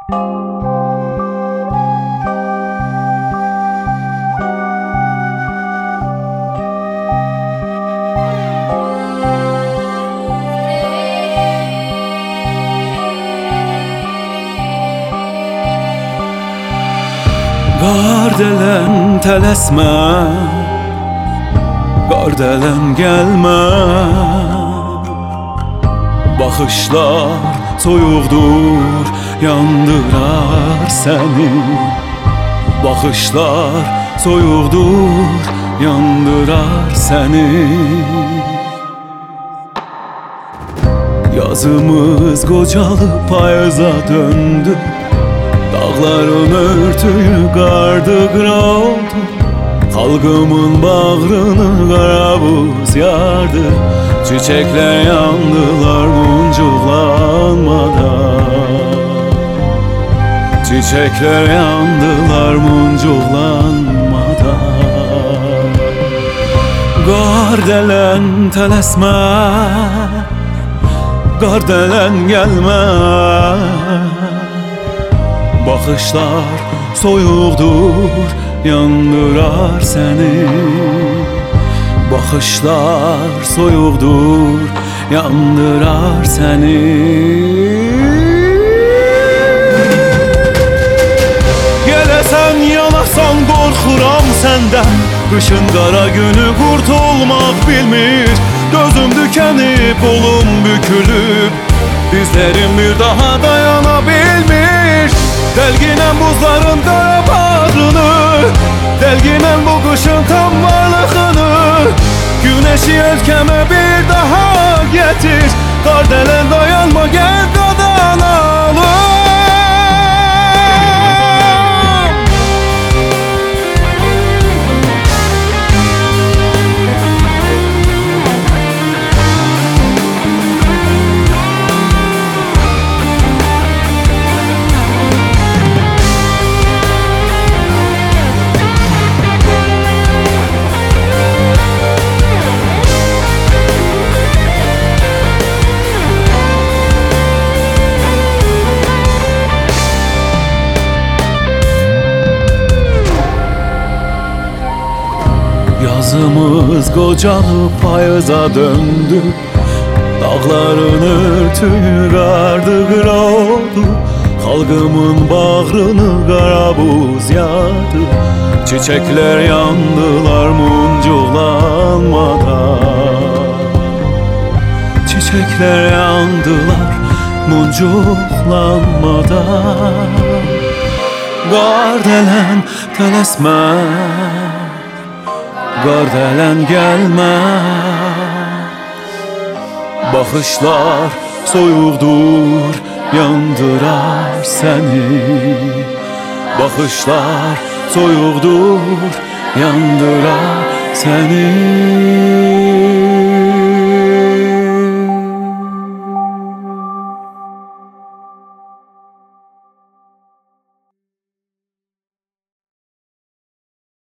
Qardelən tələsmə, qardelən gəlmə. Baxışlar soyuqdur, yandırar səni. Baxışlar soyuqdur, yandırar səni. Yazımız qocalıb payıza döndü. Dağların örtüyü qardı qıra oldu. Xalqımın bağrını qara buz yardı. Çiçekler yandılar muncuqlanmadan. Çiçekler yandılar muncuqlanmadan. Qardelən tələsmə, qardelən gəlmə. Baxışlar soyuqdur, yandırar səni. Baxışlar soyuqdur, yandırar səni. Gələsən yanasan qorxuram səndən. Qışın qara günü qurtulmaq bilmir. Gözüm dükənib, qolum bükülüb. Dizlərim bir daha dayana bilmir. Delginen buzların qara bağrını, delginen bu qışın tam varlığını. Güneşi ölkəmə bir daha getir. Qardelən dayanma, gəl qadanalım. Yazımız qocalıb payıza döndü. Dağların örtüyü qardı qıra oldu. Xalqımın bağrını qara buz yardı. Çiçekler yandılar muncuqlanmadan. Çiçekler yandılar muncuqlanmadan. Qardelən tələsmə, qardelən gəlmə. Baxışlar soyuqdur, yandırar səni. Baxışlar soyuqdur, yandırar səni.